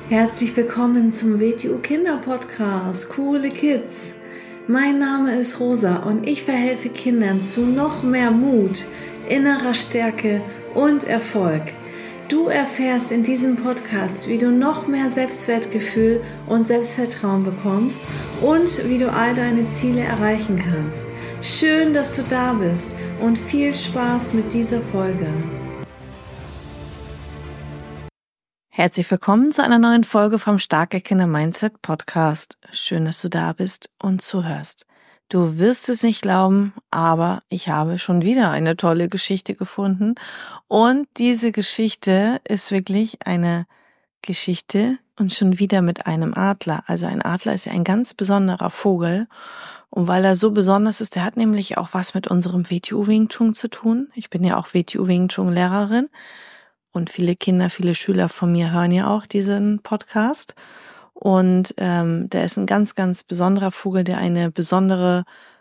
Herzlich willkommen zum WTU Kinder Podcast, Coole Kids. Mein Name ist Rosa und ich verhelfe Kindern zu noch mehr Mut, innerer Stärke und Erfolg. Du erfährst in diesem Podcast, wie du noch mehr Selbstwertgefühl und Selbstvertrauen bekommst und wie du all deine Ziele erreichen kannst. Schön, dass du da bist und viel Spaß mit dieser Folge. Herzlich willkommen zu einer neuen Folge vom Starke Kinder Mindset Podcast. Schön, dass du da bist und zuhörst. Du wirst es nicht glauben, aber ich habe schon wieder eine tolle Geschichte gefunden. Und diese Geschichte ist wirklich eine Geschichte und schon wieder mit einem Adler. Also ein Adler ist ja ein ganz besonderer Vogel. Und weil er so besonders ist, der hat nämlich auch was mit unserem WTU Wing Chun zu tun. Ich bin ja auch WTU Wing Chun Lehrerin. Und viele Kinder, viele Schüler von mir hören ja auch diesen Podcast. Und der ist ein ganz, ganz besonderer Vogel, der eine besondere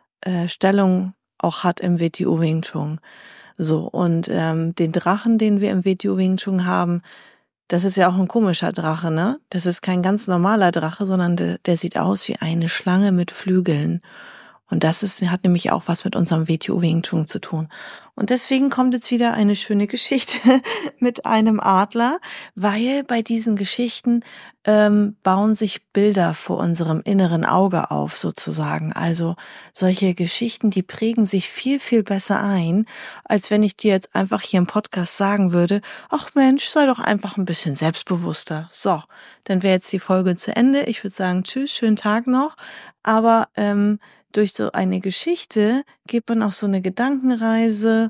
Stellung auch hat im WTU Wing Chun. So, und den Drachen, den wir im WTU Wing Chun haben, das ist ja auch ein komischer Drache, ne? Das ist kein ganz normaler Drache, sondern der sieht aus wie eine Schlange mit Flügeln. Und hat nämlich auch was mit unserem WTU Wing Chun zu tun. Und deswegen kommt jetzt wieder eine schöne Geschichte mit einem Adler, weil bei diesen Geschichten bauen sich Bilder vor unserem inneren Auge auf sozusagen. Also solche Geschichten, die prägen sich viel, viel besser ein, als wenn ich dir jetzt einfach hier im Podcast sagen würde, ach Mensch, sei doch einfach ein bisschen selbstbewusster. So, dann wäre jetzt die Folge zu Ende. Ich würde sagen, tschüss, schönen Tag noch. Aber durch so eine Geschichte geht man auf so eine Gedankenreise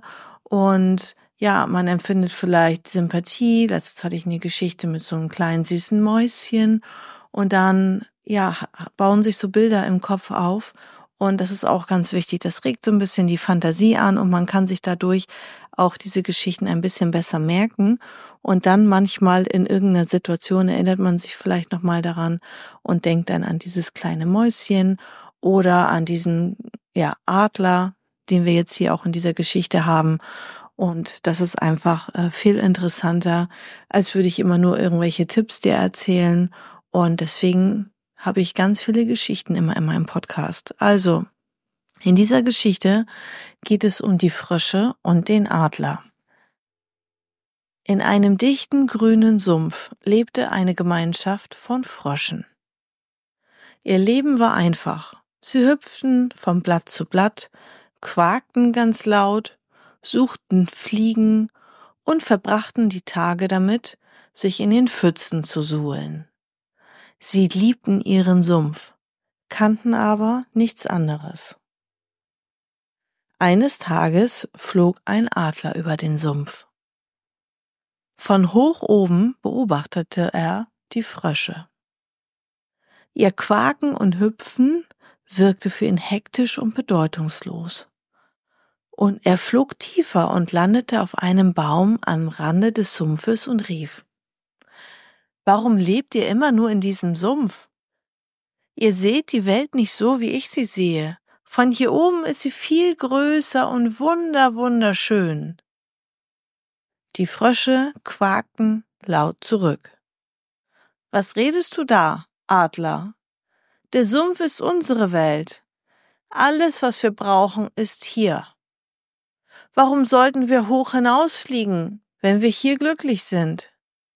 und ja, man empfindet vielleicht Sympathie. Letztens hatte ich eine Geschichte mit so einem kleinen süßen Mäuschen und dann, ja, bauen sich so Bilder im Kopf auf und das ist auch ganz wichtig. Das regt so ein bisschen die Fantasie an und man kann sich dadurch auch diese Geschichten ein bisschen besser merken und dann manchmal in irgendeiner Situation erinnert man sich vielleicht nochmal daran und denkt dann an dieses kleine Mäuschen oder an diesen Adler, den wir jetzt hier auch in dieser Geschichte haben. Und das ist einfach viel interessanter, als würde ich immer nur irgendwelche Tipps dir erzählen. Und deswegen habe ich ganz viele Geschichten immer in meinem Podcast. Also, in dieser Geschichte geht es um die Frösche und den Adler. In einem dichten grünen Sumpf lebte eine Gemeinschaft von Fröschen. Ihr Leben war einfach. Sie hüpften von Blatt zu Blatt, quakten ganz laut, suchten Fliegen und verbrachten die Tage damit, sich in den Pfützen zu suhlen. Sie liebten ihren Sumpf, kannten aber nichts anderes. Eines Tages flog ein Adler über den Sumpf. Von hoch oben beobachtete er die Frösche. Ihr Quaken und Hüpfen wirkte für ihn hektisch und bedeutungslos. Und er flog tiefer und landete auf einem Baum am Rande des Sumpfes und rief: »Warum lebt ihr immer nur in diesem Sumpf? Ihr seht die Welt nicht so, wie ich sie sehe. Von hier oben ist sie viel größer und wunderschön.« Die Frösche quakten laut zurück. »Was redest du da, Adler? Der Sumpf ist unsere Welt. Alles, was wir brauchen, ist hier. Warum sollten wir hoch hinausfliegen, wenn wir hier glücklich sind?«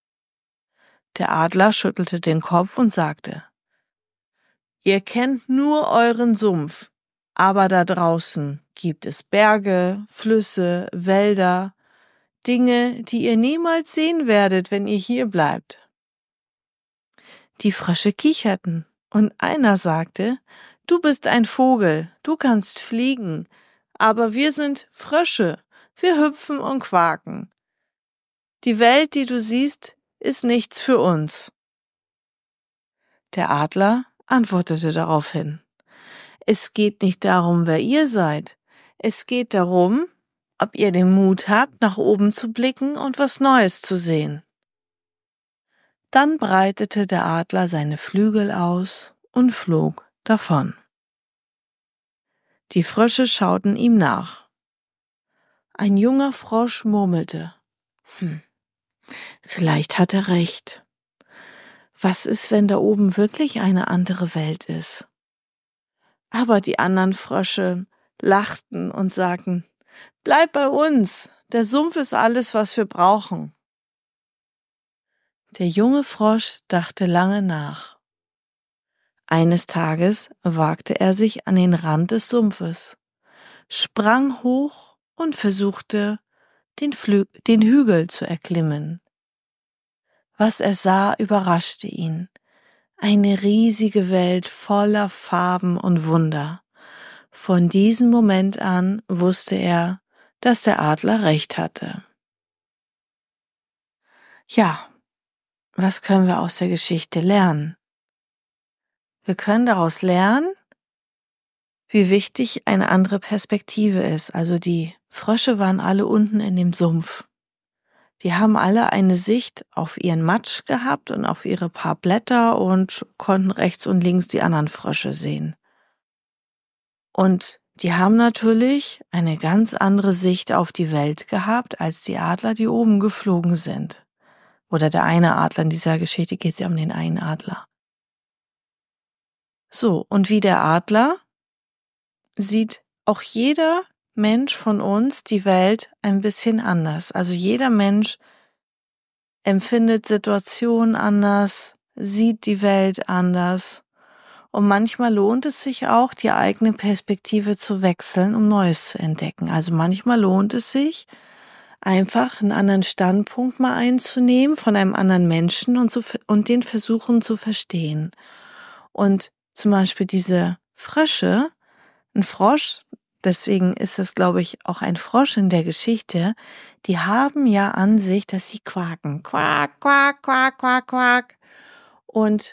Der Adler schüttelte den Kopf und sagte: »Ihr kennt nur euren Sumpf, aber da draußen gibt es Berge, Flüsse, Wälder, Dinge, die ihr niemals sehen werdet, wenn ihr hier bleibt.« Die Frösche kicherten und einer sagte: »Du bist ein Vogel, du kannst fliegen, aber wir sind Frösche, wir hüpfen und quaken. Die Welt, die du siehst, ist nichts für uns.« Der Adler antwortete daraufhin: »Es geht nicht darum, wer ihr seid. Es geht darum, ob ihr den Mut habt, nach oben zu blicken und was Neues zu sehen.« Dann breitete der Adler seine Flügel aus und flog davon. Die Frösche schauten ihm nach. Ein junger Frosch murmelte: »Vielleicht hat er recht. was ist, wenn da oben wirklich eine andere Welt ist? Aber die anderen Frösche lachten und sagten, bleib bei uns, der Sumpf ist alles, was wir brauchen. Der junge Frosch dachte lange nach. Eines Tages wagte er sich an den Rand des Sumpfes, sprang hoch und versuchte, den Hügel zu erklimmen. Was er sah, überraschte ihn. Eine riesige Welt voller Farben und Wunder. Von diesem Moment an wusste er, dass der Adler recht hatte. Ja, was können wir aus der Geschichte lernen? Wir können daraus lernen, wie wichtig eine andere Perspektive ist. Also die Frösche waren alle unten in dem Sumpf. Die haben alle eine Sicht auf ihren Matsch gehabt und auf ihre paar Blätter und konnten rechts und links die anderen Frösche sehen. Und die haben natürlich eine ganz andere Sicht auf die Welt gehabt, als die Adler, die oben geflogen sind. Oder der eine Adler, in dieser Geschichte geht es ja um den einen Adler. So, und wie der Adler sieht auch jeder Mensch von uns die Welt ein bisschen anders. Also jeder Mensch empfindet Situationen anders, sieht die Welt anders. Und manchmal lohnt es sich auch, die eigene Perspektive zu wechseln, um Neues zu entdecken. Also manchmal lohnt es sich, einfach einen anderen Standpunkt mal einzunehmen von einem anderen Menschen und den versuchen zu verstehen. Und zum Beispiel diese Frösche, ein Frosch, deswegen ist es, glaube ich, auch ein Frosch in der Geschichte, die haben ja an sich, dass sie quaken. Quack, quack, quack, quack, quack. Und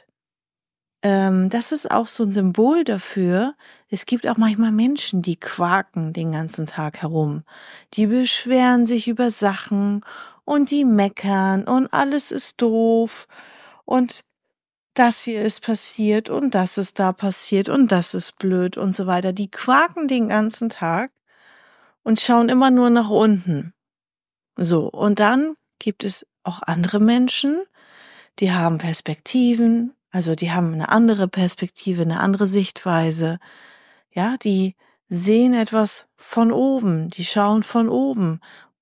das ist auch so ein Symbol dafür. Es gibt auch manchmal Menschen, die quaken den ganzen Tag herum. Die beschweren sich über Sachen und die meckern und alles ist doof und das hier ist passiert und das ist da passiert und das ist blöd und so weiter. Die quaken den ganzen Tag und schauen immer nur nach unten. So, und dann gibt es auch andere Menschen, die haben Perspektiven, also die haben eine andere Perspektive, eine andere Sichtweise. Ja, die sehen etwas von oben, die schauen von oben,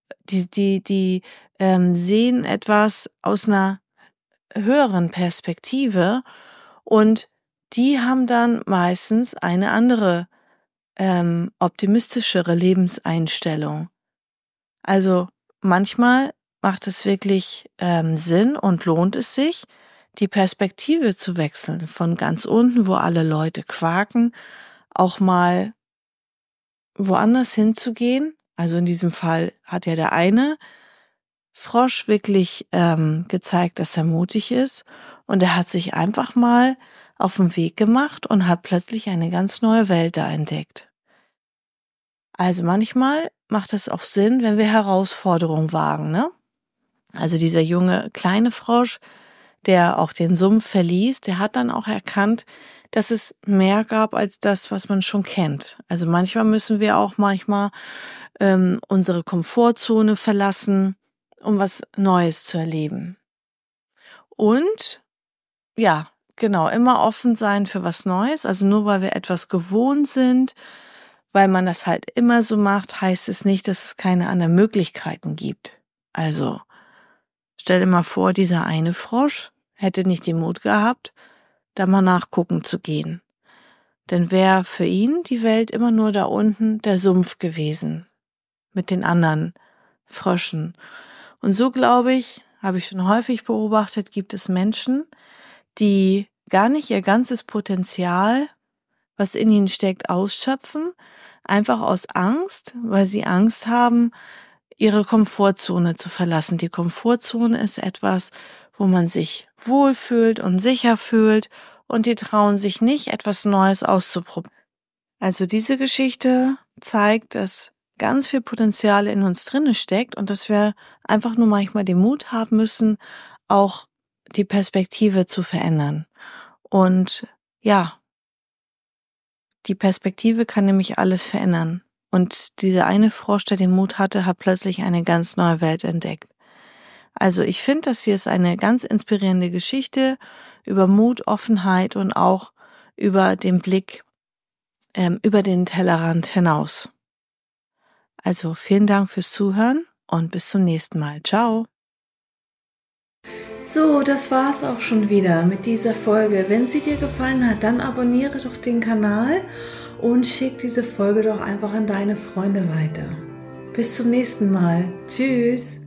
die sehen etwas aus einer höheren Perspektive und die haben dann meistens eine andere, optimistischere Lebenseinstellung. Also manchmal macht es wirklich Sinn und lohnt es sich, die Perspektive zu wechseln, von ganz unten, wo alle Leute quaken, auch mal woanders hinzugehen. Also in diesem Fall hat ja der eine Frosch wirklich gezeigt, dass er mutig ist und er hat sich einfach mal auf den Weg gemacht und hat plötzlich eine ganz neue Welt da entdeckt. Also manchmal macht es auch Sinn, wenn wir Herausforderungen wagen, ne? Also dieser junge kleine Frosch, der auch den Sumpf verließ, der hat dann auch erkannt, dass es mehr gab als das, was man schon kennt. Also manchmal müssen wir auch unsere Komfortzone verlassen, um was Neues zu erleben. Und ja, genau, immer offen sein für was Neues. Also nur weil wir etwas gewohnt sind, weil man das halt immer so macht, heißt es nicht, dass es keine anderen Möglichkeiten gibt. Also stell dir mal vor, dieser eine Frosch hätte nicht den Mut gehabt, da mal nachgucken zu gehen. Denn wäre für ihn die Welt immer nur da unten der Sumpf gewesen. Mit den anderen Fröschen. Und so, glaube ich, habe ich schon häufig beobachtet, gibt es Menschen, die gar nicht ihr ganzes Potenzial, was in ihnen steckt, ausschöpfen, einfach aus Angst, weil sie Angst haben, ihre Komfortzone zu verlassen. Die Komfortzone ist etwas, wo man sich wohlfühlt und sicher fühlt und die trauen sich nicht, etwas Neues auszuprobieren. Also diese Geschichte zeigt, dass ganz viel Potenzial in uns drinne steckt und dass wir einfach nur manchmal den Mut haben müssen, auch die Perspektive zu verändern. Und ja, die Perspektive kann nämlich alles verändern. Und dieser eine Frosch, der den Mut hatte, hat plötzlich eine ganz neue Welt entdeckt. Also ich finde, das hier ist eine ganz inspirierende Geschichte über Mut, Offenheit und auch über den Blick über den Tellerrand hinaus. Also vielen Dank fürs Zuhören und bis zum nächsten Mal. Ciao. So, das war's auch schon wieder mit dieser Folge. Wenn sie dir gefallen hat, dann abonniere doch den Kanal und schick diese Folge doch einfach an deine Freunde weiter. Bis zum nächsten Mal. Tschüss.